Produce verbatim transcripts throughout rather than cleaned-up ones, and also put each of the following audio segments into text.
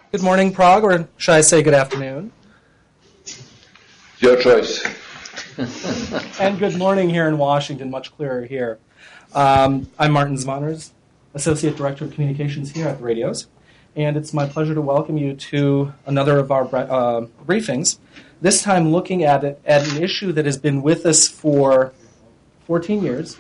Good morning, Prague, or should I say good afternoon? Your choice. And good morning here in Washington, much clearer here. Um, I'm Martin Zvoners, Associate Director of Communications here at the Radios, and it's my pleasure to welcome you to another of our uh, briefings, this time looking at, it, at an issue that has been with us for fourteen years,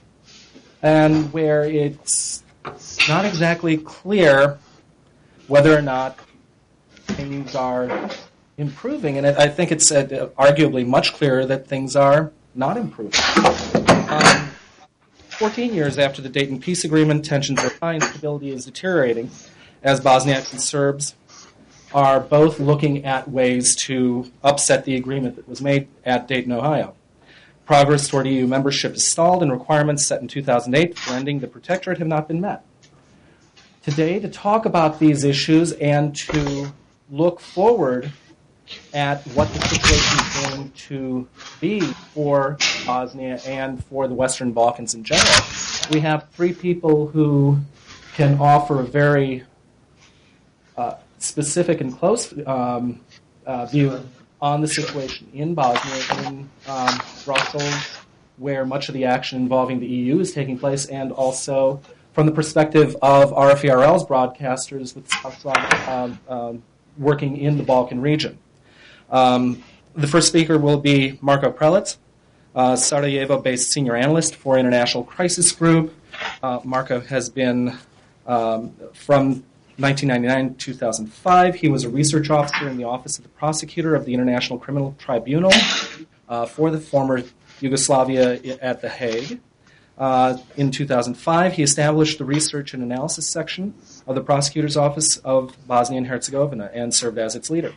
and where it's not exactly clear whether or not things are improving, and I think it's uh, arguably much clearer that things are not improving. Um, fourteen years after the Dayton Peace Agreement, tensions are high and stability is deteriorating, as Bosniaks and Serbs are both looking at ways to upset the agreement that was made at Dayton, Ohio. Progress toward E U membership is stalled, and requirements set in two thousand eight for ending the protectorate have not been met. Today, to talk about these issues and to look forward at what the situation is going to be for Bosnia and for the Western Balkans in general, we have three people who can offer a very uh, specific and close um, uh, view on the situation in Bosnia, in um, Brussels, where much of the action involving the E U is taking place, and also from the perspective of R F E R L's broadcasters with um, um, working in the Balkan region. Um, the first speaker will be Marko Prelec, uh, Sarajevo-based senior analyst for International Crisis Group. Uh, Marko has been um, from nineteen ninety-nine to two thousand five. He was a research officer in the Office of the Prosecutor of the International Criminal Tribunal uh, for the former Yugoslavia at The Hague. Uh, in two thousand five, he established the Research and Analysis Section of the Prosecutor's Office of Bosnia and Herzegovina and served as its leader.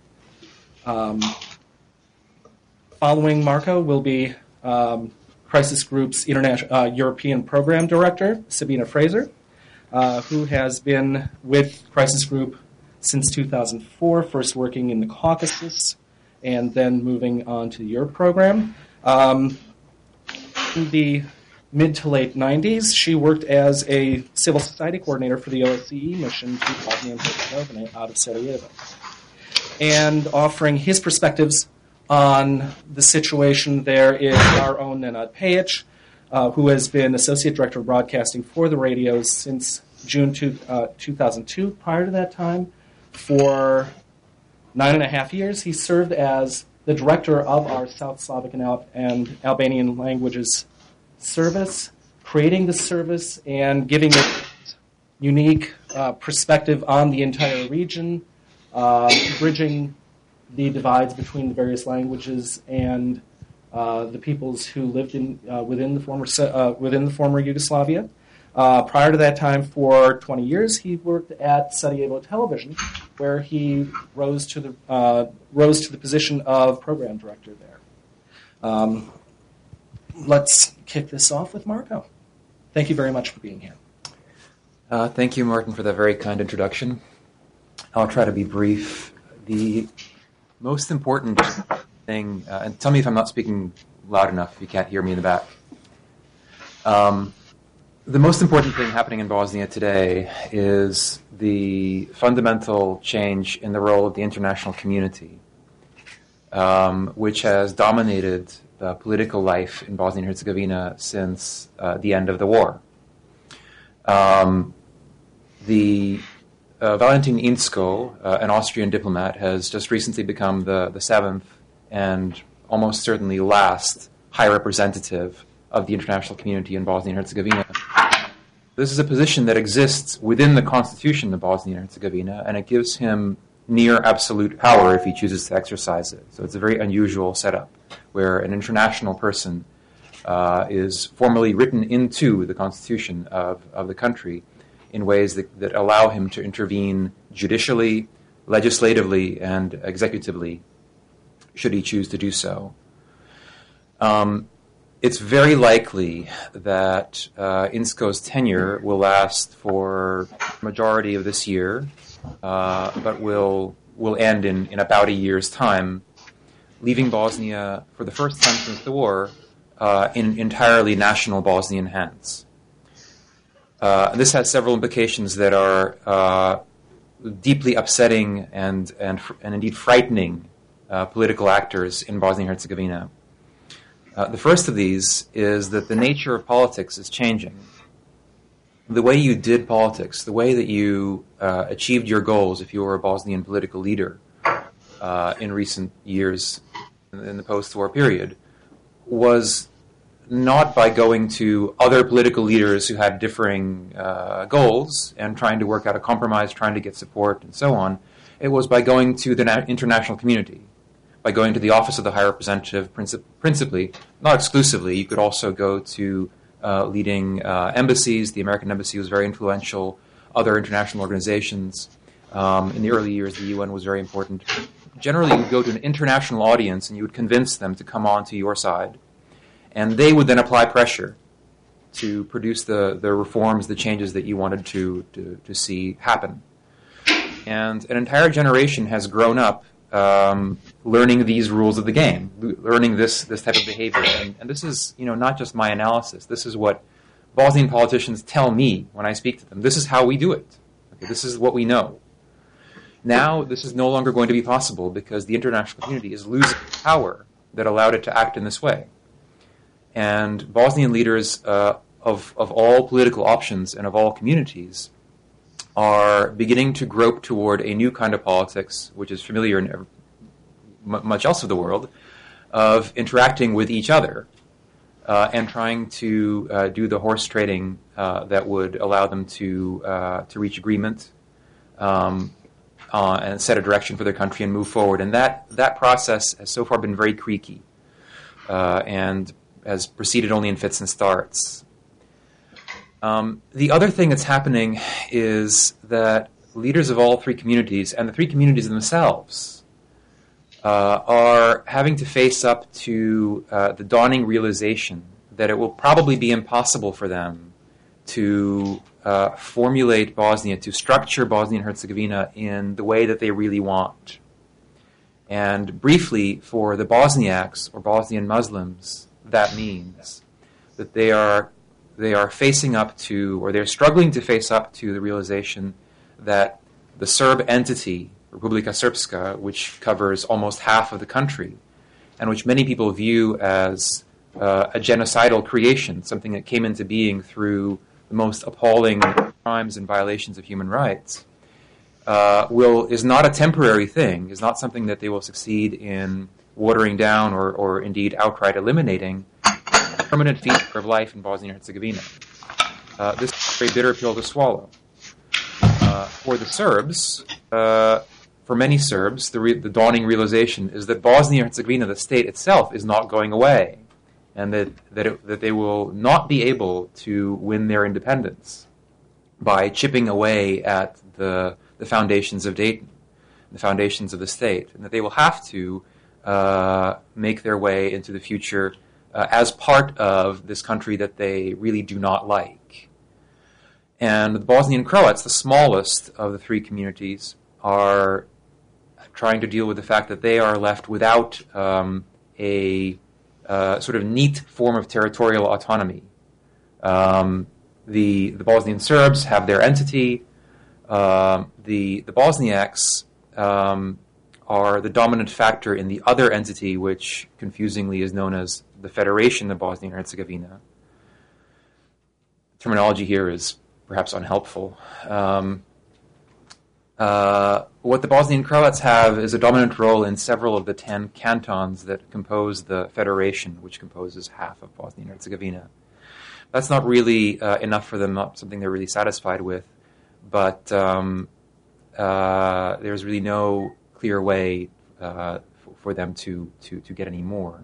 Um, following Marko will be um, Crisis Group's international, uh, European Program Director, Sabina Fraser, uh, who has been with Crisis Group since two thousand four, first working in the Caucasus and then moving on to the Europe program. Um, in the mid to late nineties, she worked as a civil society coordinator for the O S C E mission to Bosnia and Herzegovina out of Sarajevo, and offering his perspectives on the situation there is our own Nenad Pejic, uh, who has been Associate Director of Broadcasting for the Radios since June two, uh, two thousand two. Prior to that time, for nine and a half years, he served as the director of our South Slavic and, Al- and Albanian languages service, creating the service and giving it unique uh, perspective on the entire region, uh, bridging the divides between the various languages and uh, the peoples who lived in uh, within the former uh, within the former Yugoslavia. Uh, prior to that time, for twenty years, he worked at Sarajevo Television, where he rose to the uh, rose to the position of program director there. Um, let's kick this off with Marko. Thank you very much for being here. Uh, thank you, Martin, for that very kind introduction. I'll try to be brief. The most important thing, uh, and tell me if I'm not speaking loud enough if you can't hear me in the back. Um, the most important thing happening in Bosnia today is the fundamental change in the role of the international community, um, which has dominated the political life in Bosnia and Herzegovina since uh, the end of the war. Um, the uh, Valentin Inzko, uh, an Austrian diplomat, has just recently become the, the seventh and almost certainly last high representative of the international community in Bosnia and Herzegovina. This is a position that exists within the constitution of Bosnia and Herzegovina, and it gives him near absolute power if he chooses to exercise it. So it's a very unusual setup, where an international person uh, is formally written into the constitution of, of the country in ways that, that allow him to intervene judicially, legislatively, and executively, should he choose to do so. Um, it's very likely that uh, Inzko's tenure will last for the majority of this year, uh, but will will end in, in about a year's time, leaving Bosnia, for the first time since the war, uh, in entirely national Bosnian hands. Uh, this has several implications that are uh, deeply upsetting and, and, and indeed frightening uh, political actors in Bosnia and Herzegovina. Uh, the first of these is that the nature of politics is changing. The way you did politics, the way that you uh, achieved your goals if you were a Bosnian political leader uh, in recent years in the post-war period, was not by going to other political leaders who had differing uh, goals and trying to work out a compromise, trying to get support, and so on. It was by going to the na- international community, by going to the Office of the High Representative, princip- principally, not exclusively. You could also go to uh, leading uh, embassies. The American embassy was very influential. Other international organizations. Um, in the early years, the U N was very important. Generally, you would go to an international audience and you would convince them to come on to your side. And they would then apply pressure to produce the, the reforms, the changes that you wanted to, to, to see happen. And an entire generation has grown up um, learning these rules of the game, learning this, this type of behavior. And, and this is, you know, not just my analysis. This is what Bosnian politicians tell me when I speak to them. This is how we do it. Okay, this is what we know. Now, this is no longer going to be possible because the international community is losing power that allowed it to act in this way. And Bosnian leaders uh, of, of all political options and of all communities are beginning to grope toward a new kind of politics, which is familiar in every, m- much else of the world, of interacting with each other uh, and trying to uh, do the horse trading uh, that would allow them to uh, to reach agreement um, uh, and set a direction for their country and move forward. And that, that process has so far been very creaky uh, and has proceeded only in fits and starts. Um, the other thing that's happening is that leaders of all three communities, and the three communities themselves, uh, are having to face up to uh, the dawning realization that it will probably be impossible for them to uh, formulate Bosnia, to structure Bosnia and Herzegovina in the way that they really want. And briefly, for the Bosniaks, or Bosnian Muslims, that means that they are they are facing up to, or they're struggling to face up to the realization that the Serb entity, Republika Srpska, which covers almost half of the country, and which many people view as uh, a genocidal creation, something that came into being through the most appalling crimes and violations of human rights, uh, will is not a temporary thing, is not something that they will succeed in watering down or, or indeed outright eliminating, a permanent feature of life in Bosnia and Herzegovina. Uh, this is a very bitter pill to swallow. Uh, for the Serbs, uh, for many Serbs, the, re- the dawning realization is that Bosnia and Herzegovina, the state itself, is not going away, and that that, it, that they will not be able to win their independence by chipping away at the the foundations of Dayton, the foundations of the state, and that they will have to uh, make their way into the future uh, as part of this country that they really do not like. And the Bosnian Croats, the smallest of the three communities, are trying to deal with the fact that they are left without um, a uh, sort of neat form of territorial autonomy. Um, the, the Bosnian Serbs have their entity. Um, the, the Bosniaks um, are the dominant factor in the other entity, which confusingly is known as the Federation of Bosnia and Herzegovina. Terminology here is perhaps unhelpful. Um, uh, what the Bosnian Croats have is a dominant role in several of the ten cantons that compose the Federation, which composes half of Bosnia and Herzegovina. That's not really uh, enough for them, not something they're really satisfied with, but um, uh, there's really no clear way uh, for, for them to, to, to get any more.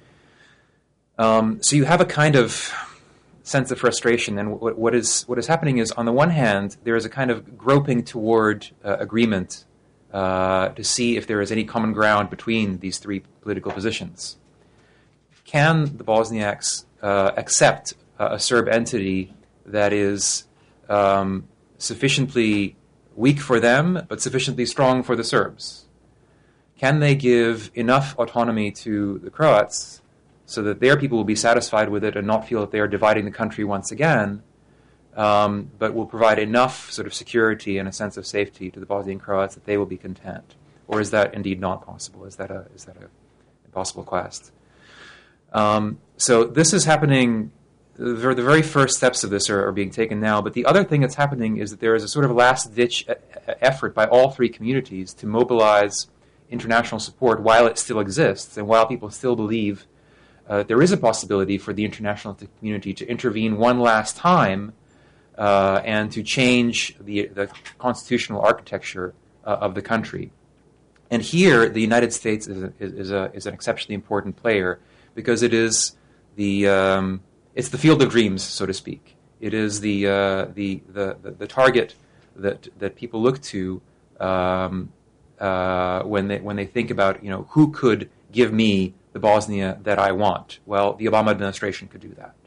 Um, so you have a kind of sense of frustration, and what, what is what is happening is, on the one hand, there is a kind of groping toward uh, agreement uh, to see if there is any common ground between these three political positions. Can the Bosniaks uh, accept uh, a Serb entity that is um, sufficiently weak for them, but sufficiently strong for the Serbs? Can they give enough autonomy to the Croats so that their people will be satisfied with it and not feel that they are dividing the country once again, um, but will provide enough sort of security and a sense of safety to the Bosnian Croats that they will be content? Or is that indeed not possible? Is that a is that a impossible quest? Um, so this is happening. The, the very first steps of this are, are being taken now. But the other thing that's happening is that there is a sort of last-ditch effort by all three communities to mobilize international support while it still exists and while people still believe uh, there is a possibility for the international community to intervene one last time uh, and to change the, the constitutional architecture uh, of the country. And here, the United States is, a, is, a, is an exceptionally important player because it is the um, it's the field of dreams, so to speak. It is the uh, the, the, the the target that that people look to um, uh, when they when they think about, you know, who could give me the Bosnia that I want. Well, the Obama administration could do that.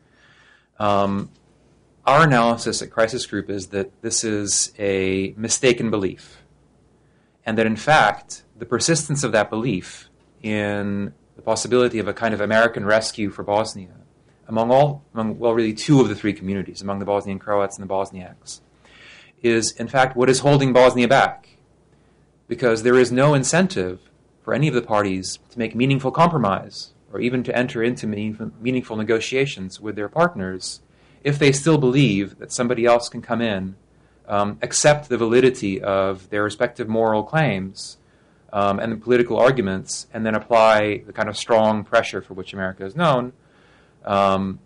Um, our analysis at Crisis Group is that this is a mistaken belief, and that in fact the persistence of that belief in the possibility of a kind of American rescue for Bosnia among all, among, well, really two of the three communities, among the Bosnian Croats and the Bosniaks, is in fact what is holding Bosnia back, because there is no incentive for any of the parties to make meaningful compromise or even to enter into meaningful, meaningful negotiations with their partners if they still believe that somebody else can come in, um, accept the validity of their respective moral claims um, and the political arguments, and then apply the kind of strong pressure for which America is known um,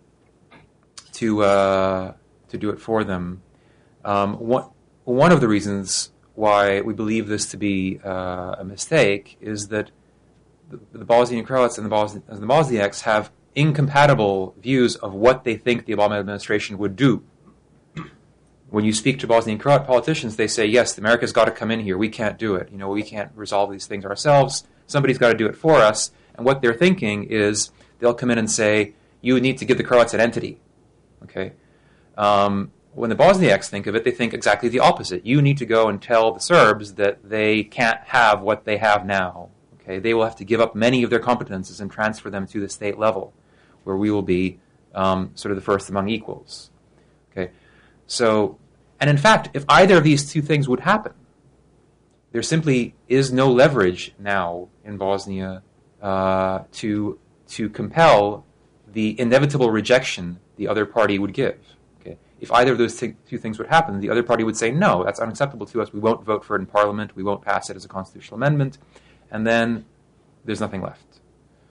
to uh, to do it for them. Um, one, one of the reasons why we believe this to be uh, a mistake is that the, the Bosnian Croats and the, Bosni- and the Bosniaks have incompatible views of what they think the Obama administration would do. When you speak to Bosnian Croat politicians, they say, yes, America's got to come in here. We can't do it. You know, we can't resolve these things ourselves. Somebody's got to do it for us. And what they're thinking is they'll come in and say, you need to give the Croats an entity. Okay? Um, when the Bosniaks think of it, they think exactly the opposite. You need to go and tell the Serbs that they can't have what they have now. Okay? They will have to give up many of their competences and transfer them to the state level, where we will be um, sort of the first among equals. Okay? So, and in fact, if either of these two things would happen, there simply is no leverage now in Bosnia uh, to to compel the inevitable rejection the other party would give. Okay? If either of those t- two things would happen, the other party would say, no, that's unacceptable to us. We won't vote for it in Parliament. We won't pass it as a constitutional amendment. And then there's nothing left.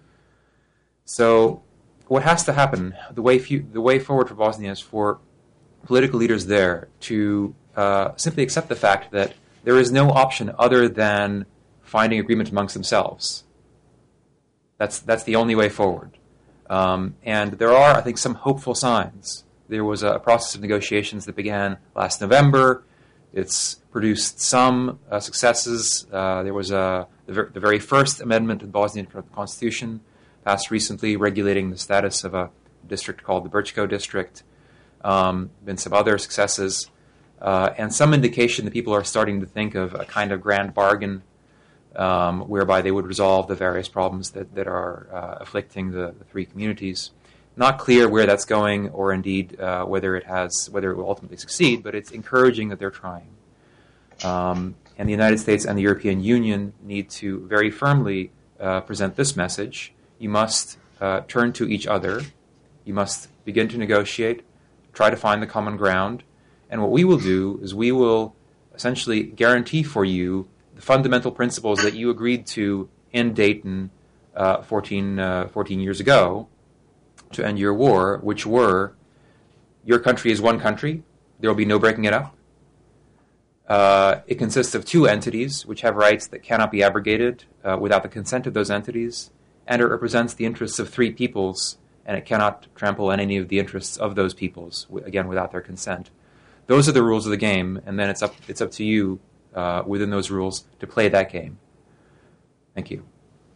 So what has to happen, the way, few, the way forward for Bosnia is for political leaders there to uh, simply accept the fact that there is no option other than finding agreement amongst themselves. That's that's the only way forward. Um, and there are, I think, some hopeful signs. There was a process of negotiations that began last November. It's produced some uh, successes. Uh, there was a, the, ver- the very first amendment to the Bosnian Constitution passed recently, regulating the status of a district called the Brčko district. Um, been some other successes, uh, and some indication that people are starting to think of a kind of grand bargain um, whereby they would resolve the various problems that, that are uh, afflicting the, the three communities. Not clear where that's going, or indeed uh, whether it has, whether it will ultimately succeed, but it's encouraging that they're trying. Um, and the United States and the European Union need to very firmly uh, present this message. You must uh, turn to each other. You must begin to negotiate, try to find the common ground, and what we will do is we will essentially guarantee for you the fundamental principles that you agreed to in Dayton uh, fourteen, uh, fourteen years ago to end your war, which were, your country is one country, there will be no breaking it up. Uh, it consists of two entities which have rights that cannot be abrogated uh, without the consent of those entities, and it represents the interests of three peoples, and it cannot trample on any of the interests of those peoples, again, without their consent. Those are the rules of the game, and then it's up it's up to you, uh, within those rules, to play that game. Thank you.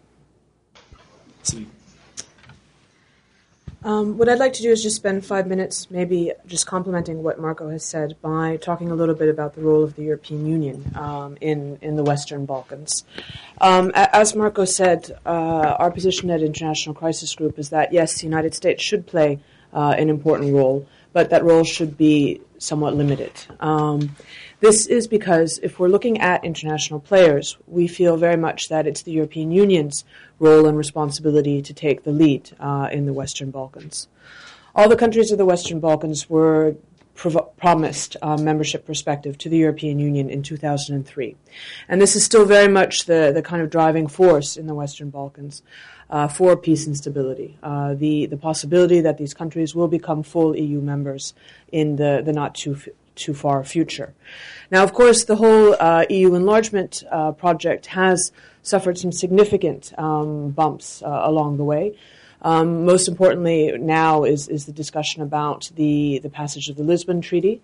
Um, what I'd like to do is just spend five minutes maybe just complementing what Marko has said by talking a little bit about the role of the European Union um, in, in the Western Balkans. Um, as Marko said, uh, our position at International Crisis Group is that, yes, the United States should play uh, an important role, but that role should be somewhat limited. Um, this is because if we're looking at international players, we feel very much that it's the European Union's role and responsibility to take the lead uh, in the Western Balkans. All the countries of the Western Balkans were prov- promised uh, membership perspective to the European Union in two thousand three. And this is still very much the, the kind of driving force in the Western Balkans uh, for peace and stability. Uh, the, the possibility that these countries will become full E U members in the, the not too too far future. Now, of course, the whole uh, E U enlargement uh, project has suffered some significant um, bumps uh, along the way. Um, most importantly now is, is the discussion about the, the passage of the Lisbon Treaty.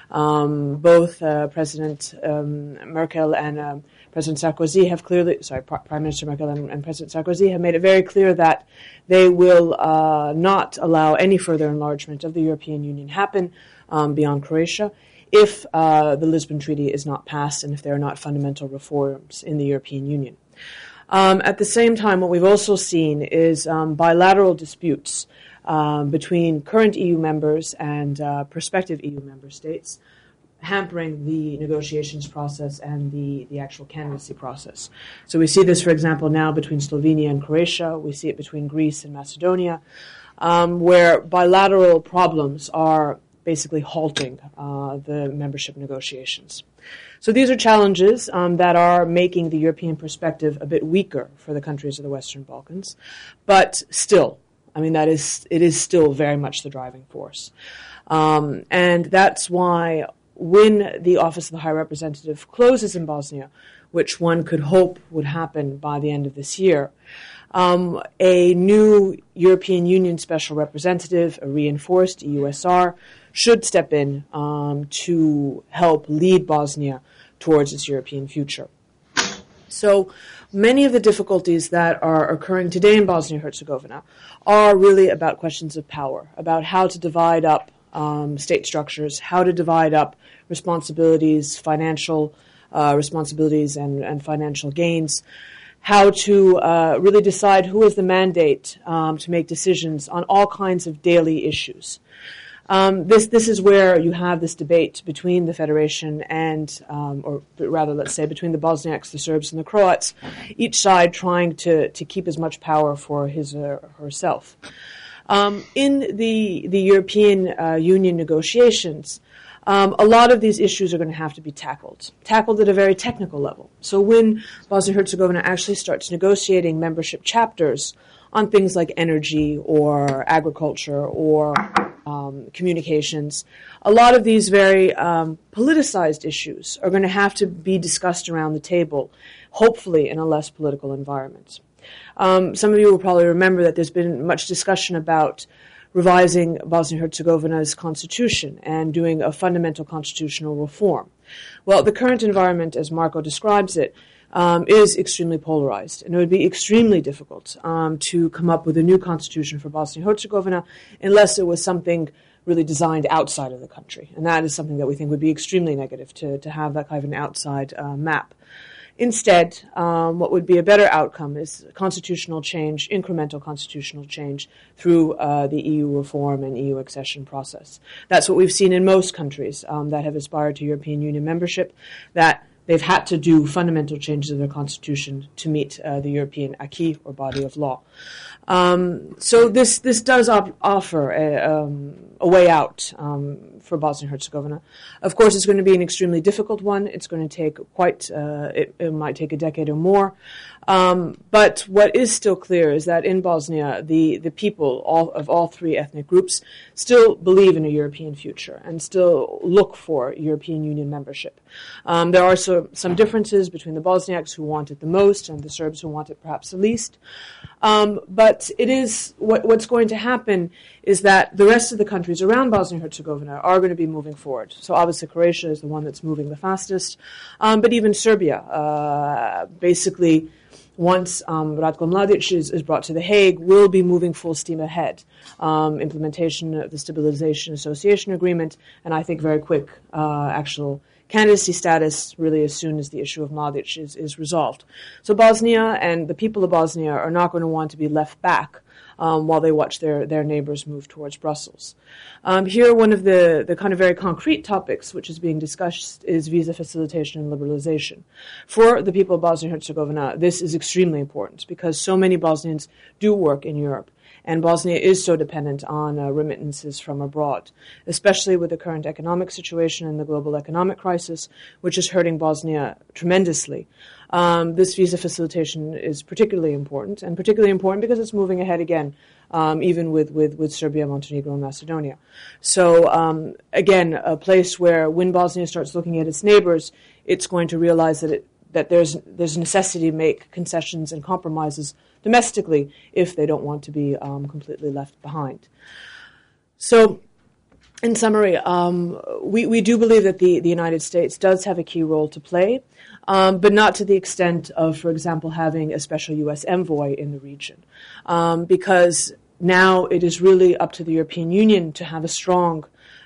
Um, both uh, President um, Merkel and um, President Sarkozy have clearly, sorry, Prime Minister Merkel and, and President Sarkozy have made it very clear that they will uh, not allow any further enlargement of the European Union happen um, beyond Croatia if uh, the Lisbon Treaty is not passed and if there are not fundamental reforms in the European Union. Um, at the same time, what we've also seen is um, bilateral disputes um, between current E U members and uh, prospective E U member states, hampering the negotiations process and the, the actual candidacy process. So we see this, for example, now between Slovenia and Croatia. We see it between Greece and Macedonia, um, where bilateral problems are basically halting uh, the membership negotiations. So these are challenges um, that are making the European perspective a bit weaker for the countries of the Western Balkans. But still, I mean, that is it is still very much the driving force. Um, and that's why when the Office of the High Representative closes in Bosnia, which one could hope would happen by the end of this year, um, a new European Union Special Representative, a reinforced E U S R, should step in um, to help lead Bosnia towards its European future. So many of the difficulties that are occurring today in Bosnia-Herzegovina are really about questions of power, about how to divide up um, state structures, how to divide up responsibilities, financial uh, responsibilities and, and financial gains, how to uh, really decide who has the mandate um, to make decisions on all kinds of daily issues. Um, this this is where you have this debate between the Federation and, um, or rather, let's say, between the Bosniaks, the Serbs, and the Croats, each side trying to, to keep as much power for his or herself. Um, in the the European uh, Union negotiations, um, a lot of these issues are going to have to be tackled, tackled at a very technical level. So when Bosnia-Herzegovina actually starts negotiating membership chapters on things like energy or agriculture or um, communications, a lot of these very um, politicized issues are going to have to be discussed around the table, hopefully in a less political environment. Um, some of you will probably remember that there's been much discussion about revising Bosnia-Herzegovina's constitution and doing a fundamental constitutional reform. Well, the current environment, as Marko describes it, Um, is extremely polarized, and it would be extremely difficult um, to come up with a new constitution for Bosnia-Herzegovina unless it was something really designed outside of the country, and that is something that we think would be extremely negative to, to have that kind of an outside uh, map. Instead, um, what would be a better outcome is constitutional change, incremental constitutional change through uh, the E U reform and E U accession process. That's what we've seen in most countries um, that have aspired to European Union membership, that they've had to do fundamental changes of their constitution to meet uh, the European acquis or body of law. Um, so this this does op- offer a, um, a way out um, for Bosnia-Herzegovina. Of course, it's going to be an extremely difficult one. It's going to take quite, uh, it, it might take a decade or more. Um, but what is still clear is that in Bosnia, the, the people all, of all three ethnic groups still believe in a European future and still look for European Union membership. Um, there are so, some differences between the Bosniaks who want it the most and the Serbs who want it perhaps the least. Um, but it is what, what's going to happen is that the rest of the countries around Bosnia-Herzegovina are going to be moving forward. So obviously Croatia is the one that's moving the fastest, um, but even Serbia, uh, basically, once um, Ratko Mladic is, is brought to The Hague, will be moving full steam ahead. Um, implementation of the Stabilization Association Agreement, and I think very quick uh, actual candidacy status really as soon as the issue of Mladic is, is resolved. So Bosnia and the people of Bosnia are not going to want to be left back um, while they watch their, their neighbors move towards Brussels. Um, here, one of the, the kind of very concrete topics which is being discussed is visa facilitation and liberalization. For the people of Bosnia and Herzegovina, this is extremely important because so many Bosnians do work in Europe. And Bosnia is so dependent on uh, remittances from abroad, especially with the current economic situation and the global economic crisis, which is hurting Bosnia tremendously. Um, this visa facilitation is particularly important, and particularly important because it's moving ahead again, um, even with, with, with Serbia, Montenegro, and Macedonia. So, um, again, a place where when Bosnia starts looking at its neighbors, it's going to realize that it that there's there's necessity to make concessions and compromises domestically if they don't want to be um, completely left behind. So, in summary, um, we, we do believe that the, the United States does have a key role to play, um, but not to the extent of, for example, having a special U S envoy in the region, um, because now it is really up to the European Union to have a strong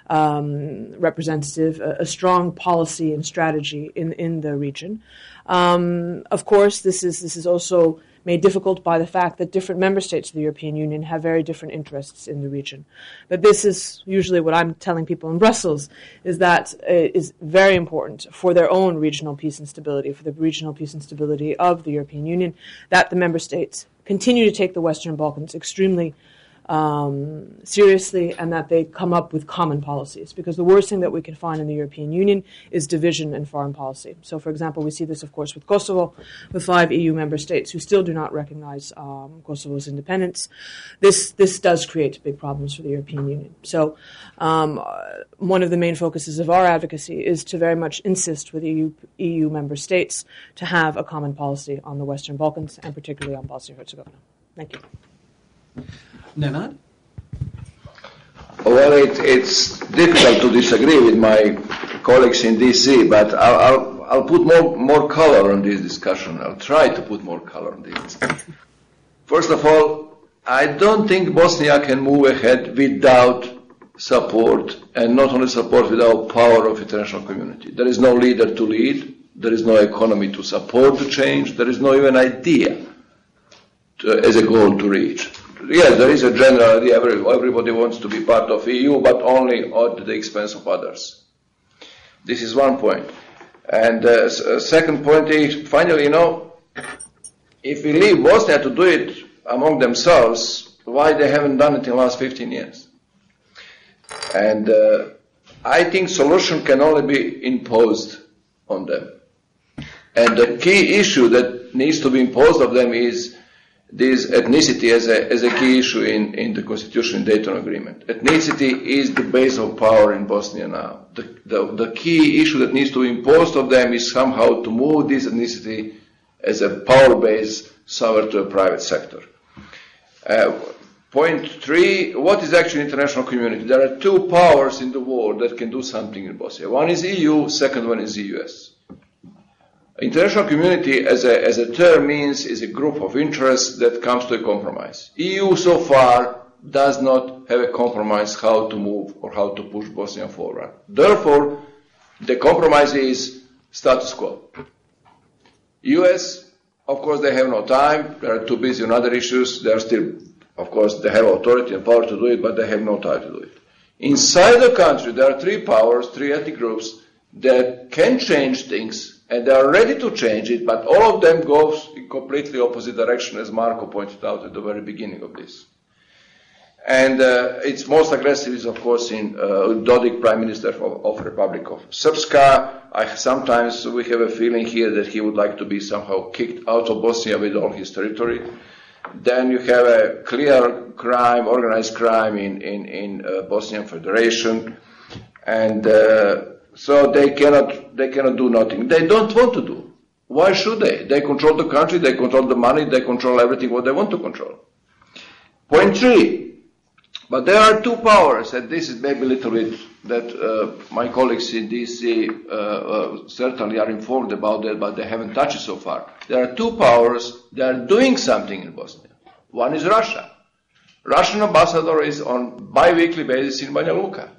Um, representative, a, a strong policy and strategy in, in the region. Um, of course, this is this is also made difficult by the fact that different member states of the European Union have very different interests in the region. But this is usually what I'm telling people in Brussels, is that it is very important for their own regional peace and stability, for the regional peace and stability of the European Union, that the member states continue to take the Western Balkans extremely Um, seriously, and that they come up with common policies. Because the worst thing that we can find in the European Union is division in foreign policy. So, for example, we see this, of course, with Kosovo, with five E U member states who still do not recognize um, Kosovo's independence. This this does create big problems for the European Union. So, um, one of the main focuses of our advocacy is to very much insist with E U, E U member states to have a common policy on the Western Balkans, and particularly on Bosnia-Herzegovina. Thank you. Nenad? Well, it, it's difficult to disagree with my colleagues in D C, but I'll, I'll, I'll put more, more color on this discussion. I'll try to put more color on this discussion. First of all, I don't think Bosnia can move ahead without support, and not only support, without power of international community. There is no leader to lead. There is no economy to support the change. There is no even idea to, as a goal to reach. Yes, there is a general idea, every, everybody wants to be part of E U, but only at the expense of others. This is one point. And uh, second point is, finally, you know, if we leave Bosnia to do it among themselves, why they haven't done it in the last fifteen years? And uh, I think solution can only be imposed on them. And the key issue that needs to be imposed on them is this ethnicity as a, as a key issue in, in the Constitution and Dayton Agreement. Ethnicity is the base of power in Bosnia now. The, the, the key issue that needs to be imposed on them is somehow to move this ethnicity as a power base somewhere to a private sector. Uh, point three, what is actually international community? There are two powers in the world that can do something in Bosnia. One is E U, second one is the U S. International community as a, as a term means is a group of interests that comes to a compromise. E U so far does not have a compromise how to move or how to push Bosnia forward. Therefore, the compromise is status quo. U S, of course, they have no time. They are too busy on other issues. They are still, of course, they have authority and power to do it, but they have no time to do it. Inside the country, there are three powers, three ethnic groups that can change things, and they are ready to change it, but all of them go in completely opposite direction, as Marko pointed out at the very beginning of this. And uh, its most aggressive is, of course, in uh, Dodik, Prime Minister of, of Republic of Srpska. I, sometimes we have a feeling here that he would like to be somehow kicked out of Bosnia with all his territory. Then you have a clear crime, organized crime in, in, in uh, Bosnian Federation. And uh, so they cannot, they cannot do nothing. They don't want to do. Why should they? They control the country, they control the money, they control everything what they want to control. Point three. But there are two powers, and this is maybe a little bit that uh, my colleagues in D C uh, uh, certainly are informed about that, but they haven't touched it so far. There are two powers that are doing something in Bosnia. One is Russia. Russian ambassador is on bi-weekly basis in Banja Luka.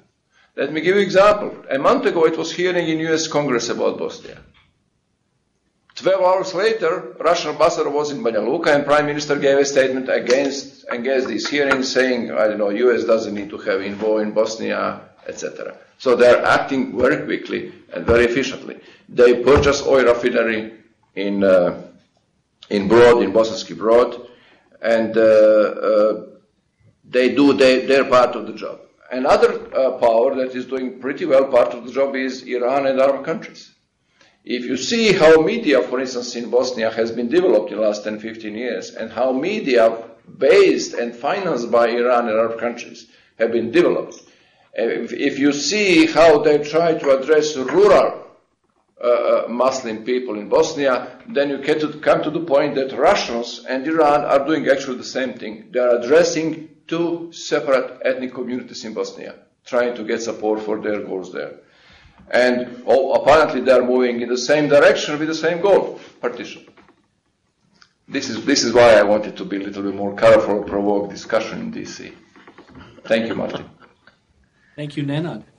Let me give you an example. A month ago, it was hearing in U S Congress about Bosnia. Twelve hours later, Russian ambassador was in Banja Luka, and Prime Minister gave a statement against against this hearing, saying, I don't know, U S doesn't need to have envoy in Bosnia, et cetera. So they're acting very quickly and very efficiently. They purchased oil refinery in uh, in Brod, in Bosanski Brod, and uh, uh, they do they, their part of the job. Another uh, power that is doing pretty well part of the job is Iran and Arab countries. If you see how media, for instance, in Bosnia has been developed in the last ten, fifteen years, and how media based and financed by Iran and Arab countries have been developed, if, if you see how they try to address rural uh, Muslim people in Bosnia, then you get to come to the point that Russians and Iran are doing actually the same thing. They are addressing two separate ethnic communities in Bosnia, trying to get support for their goals there. And oh, apparently they are moving in the same direction with the same goal, partition. This is, this is why I wanted to be a little bit more colorful, provoke discussion in D C. Thank you, Martin. Thank you, Nenad.